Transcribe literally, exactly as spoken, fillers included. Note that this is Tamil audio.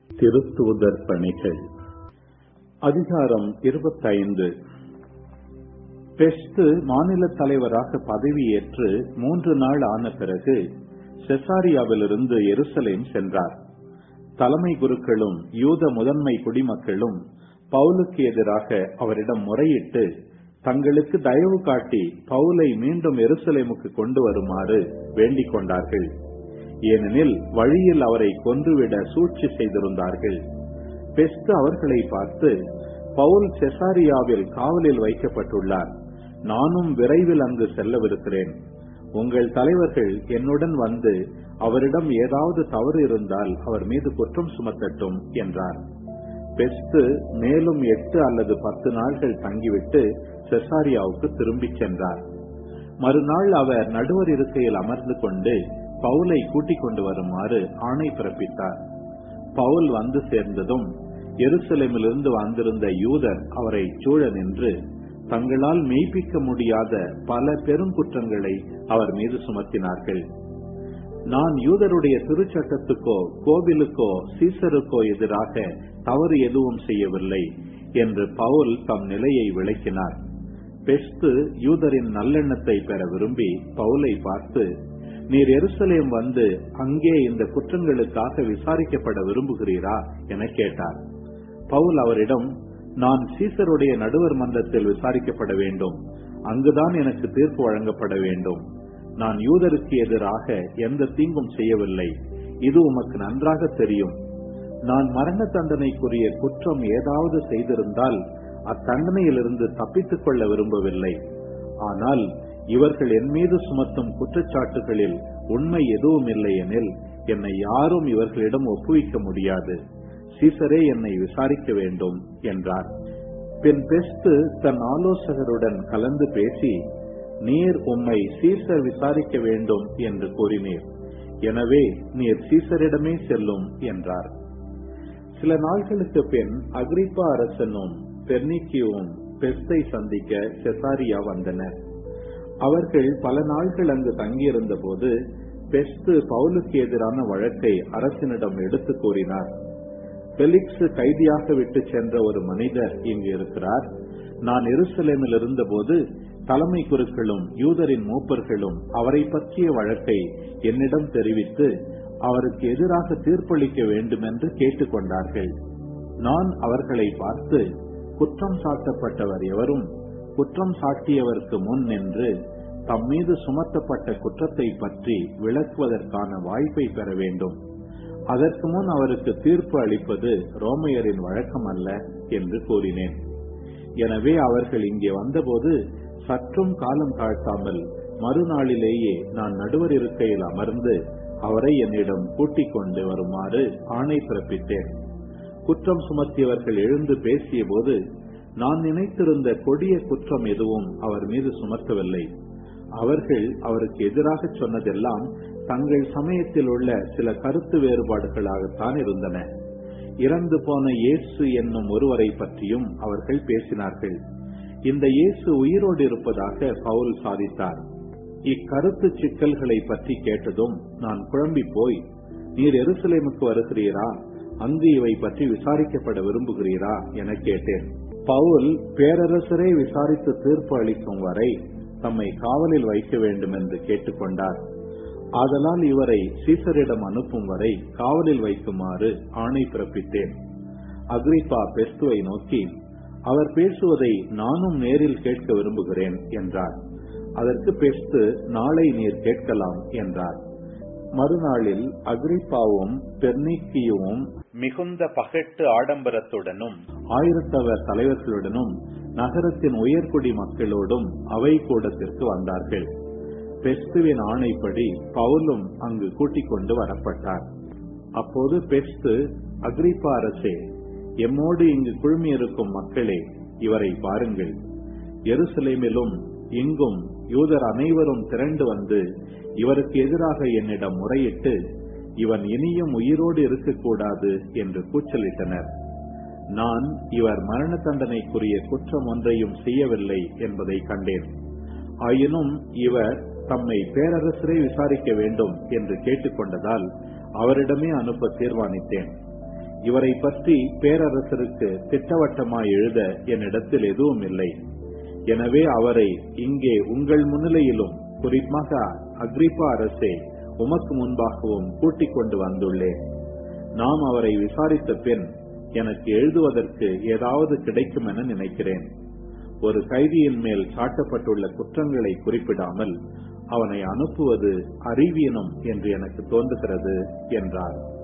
திருத்தூதர் பணிகள் அதிகாரம் இருபத்தைந்து. பெஸ்து மாநில தலைவராக பதவியேற்று மூன்று நாள் ஆன பிறகு செசாரியாவிலிருந்து எருசலேம் சென்றார். தலைமை குருக்களும் யூத முதன்மை குடிமக்களும் பவுலுக்கு எதிராக அவரிடம் முறையிட்டு தங்களுக்கு தயவு காட்டி பவுலை மீண்டும் எருசலேமுக்கு கொண்டு வருமாறு வேண்டிக் கொண்டார்கள். ஏனெனில் வழியில் அவரை கொன்றுவிட சூழ்ச்சி செய்திருந்தார்கள். பெஸ்து அவர்களை பார்த்து, பவுல் செசாரியாவில் காவலில் வைக்கப்பட்டுள்ளார். நானும் விரைவில் அங்கு செல்லவிருக்கிறேன். உங்கள் தலைவர்கள் என்னுடன் வந்து அவரிடம் ஏதாவது தவறு இருந்தால் அவர் மீது குற்றம் சுமத்தட்டும் என்றார். பெஸ்து மேலும் எட்டு அல்லது பத்து நாட்கள் தங்கிவிட்டு செசாரியாவுக்கு திரும்பிச் சென்றார். மறுநாள் அவர் நடுவர் இருக்கையில் அமர்ந்து கொண்டு பவுலை கூட்டிக் கொண்டு வருமாறு ஆணை பிறப்பித்தார். பவுல் வந்து சேர்ந்ததும் எருசலேமிலிருந்து வந்திருந்த யூதர் அவரை சூழ நின்று தங்களால் மெய்ப்பிக்க முடியாத பல பெருங்குற்றங்களை அவர் மீது சுமத்தினார்கள். நான் யூதருடைய திருச்சட்டத்துக்கோ கோவிலுக்கோ சீசருக்கோ எதிராக தவறு எதுவும் செய்யவில்லை என்று பவுல் தம் நிலையை விளக்கினார். பெஸ்து யூதரின் நல்லெண்ணத்தை பெற விரும்பி பவுலை பார்த்து, நீர் எருசலேம் வந்து அங்கே இந்த குற்றங்களுக்காக விசாரிக்கப்பட விரும்புகிறீரா என கேட்டார். பவுல் அவரிடம், நான் சீசருடைய நடுவர் மன்றத்தில் விசாரிக்கப்பட வேண்டும். அங்குதான் எனக்கு தீர்ப்பு வழங்கப்பட வேண்டும். நான் யூதருக்கு எதிராக எந்த தீங்கும் செய்யவில்லை. இது உமக்கு நன்றாக தெரியும். நான் மரண தண்டனைக்குரிய குற்றம் ஏதாவது செய்திருந்தால் அத்தண்டனையிலிருந்து தப்பித்துக் கொள்ள விரும்பவில்லை. ஆனால் இவர்கள் என் மீது சுமத்தும் குற்றச்சாட்டுகளில் உண்மை எதுவும் இல்லை எனில் என்னை யாரும் இவர்களிடம் ஒப்புவிக்க முடியாது. சீசரே என்னை விசாரிக்க வேண்டும் என்றார். பின் பெஸ்து தன் ஆலோசகருடன் கலந்து பேசி, நீர் உம்மை சீசர் விசாரிக்க வேண்டும் என்று கூறினீர். எனவே நீர் சீசரிடமே செல்லும் என்றார். சில நாட்களுக்கு பின் அகிரிப்பா அரசனும் பெர்னிக்கியும் பெஸ்தை சந்திக்க செசாரியா வந்தனர். அவர்கள் பல நாட்கள் அங்கு தங்கியிருந்த போது பெஸ்து பவுலுக்கு எதிரான வழக்கை அரசனிடம் எடுத்து கூறினார். பெலிக்ஸ் கைதியாக விட்டு சென்ற ஒரு மனிதர் இங்கு இருக்கிறார். நான் எருசலேமில் இருந்த போது தலைமை குருக்களும் யூதரின் மூப்பர்களும் அவரை பற்றிய வழக்கை என்னிடம் தெரிவித்து அவருக்கு எதிராக தீர்ப்பளிக்க வேண்டும் என்று கேட்டுக்கொண்டார்கள். நான் அவர்களை பார்த்து, குற்றம் சாட்டப்பட்டவர் எவரும் குற்றம் சாட்டியவருக்கு முன் நின்று தம் மீது சுமத்தப்பட்ட குற்றத்தை பற்றி விளக்குவதற்கான வாய்ப்பை பெற வேண்டும். அதற்கு முன் அவருக்கு தீர்ப்பு அளிப்பது ரோமையரின் வழக்கம் அல்ல என்று கூறினேன். எனவே அவர்கள் இங்கே வந்தபோது சற்றும் காலம் தாழ்த்தாமல் மறுநாளிலேயே நான் நடுவர் இருக்கையில் அமர்ந்து அவரை என்னிடம் கூட்டிக் கொண்டு வருமாறு ஆணை பிறப்பித்தேன். குற்றம் சுமத்தியவர்கள் எழுந்து பேசிய போது நான் நினைத்திருந்த கொடிய குற்றம் எதுவும் அவர் மீது சுமத்தவில்லை. அவர்கள் அவருக்கு எதிராக சொன்னதெல்லாம் தங்கள் சமயத்தில் உள்ள சில கருத்து வேறுபாடுகளாகத்தான் இருந்தன. இறந்து போன இயேசு என்னும் ஒருவரை பற்றியும் அவர்கள் பேசினார்கள். இந்த இயேசு உயிரோடு இருப்பதாக பவுல் சாதித்தார். இக்கருத்து சிக்கல்களை பற்றி கேட்டதும் நான் குழம்பி போய், நீர் எருசலேமுக்கு வருகிறீரா, அங்கு இவை பற்றி விசாரிக்கப்பட விரும்புகிறீரா என கேட்டேன். பவுல் பேரரசரை விசாரித்து தீர்ப்பு அளிக்கும் வரை தம்மை காவலில் வைக்க வேண்டும் என்று கேட்டுக்கொண்டார். ஆதலால் இவரை சீசரிடம் அனுப்பும் வரை காவலில் வைக்குமாறு ஆணை பிறப்பித்தேன். அகிரிப்பா பெஸ்துவை நோக்கி, அவர் பேசுவதை நானும் நேரில் கேட்க விரும்புகிறேன் என்றார். அதற்கு பெஸ்து, நாளை நீர் கேட்கலாம் என்றார். மறுநாளில் அகிரிப்பாவும் பெர்னிக்கியும் மிகுந்த பகட்டு ஆடம்பரத்துடனும் ஆயிரத்தவர் தலைவர்களுடனும் நகரத்தின் உயர்குடி மக்களோடும் அவை கூடத்திற்கு வந்தார்கள். பெஸ்துவின் ஆணைப்படி பவுலும் அங்கு கூட்டிக் கொண்டு வரப்பட்டார். அப்போது பெஸ்து, அகிரிப்பா அரசே, எம்மோடு இங்கு குழுமியிருக்கும் மக்களே, இவரை பாருங்கள். எருசலேமிலும் இங்கும் யூதர் அனைவரும் திரண்டு வந்து இவருக்கு எதிராக என்னிடம் முறையிட்டு இவன் இனியும் உயிரோடு இருக்கக்கூடாது என்று கூச்சலிட்டனர். நான் இவர் மரண தண்டனைக்குரிய குற்றம் ஒன்றையும் செய்யவில்லை என்பதை கண்டேன். ஆயினும் இவர் தம்மை பேரரசரை விசாரிக்க வேண்டும் என்று கேட்டுக்கொண்டதால் அவரிடமே அனுப்ப தீர்மானித்தேன். இவரை பற்றி பேரரசருக்கு திட்டவட்டமாய் எழுத என்னிடத்தில் எதுவும் இல்லை. எனவே அவரை இங்கே உங்கள் முன்னிலையிலும் குறிப்பாக அக்ரிப்பா அரசே உமக்கு முன்பாகவும் கூட்டிக் கொண்டு வந்துள்ளேன். நாம் அவரை விசாரித்த பின் எனக்கு எழுதுவதற்கு ஏதாவது கிடைக்கும் என நினைக்கிறேன். ஒரு கைதியின் மேல் சாட்டப்பட்டுள்ள குற்றங்களை குறிப்பிடாமல் அவனை அனுப்புவது அறிவீனம் என்று எனக்கு தோன்றுகிறது என்றார்.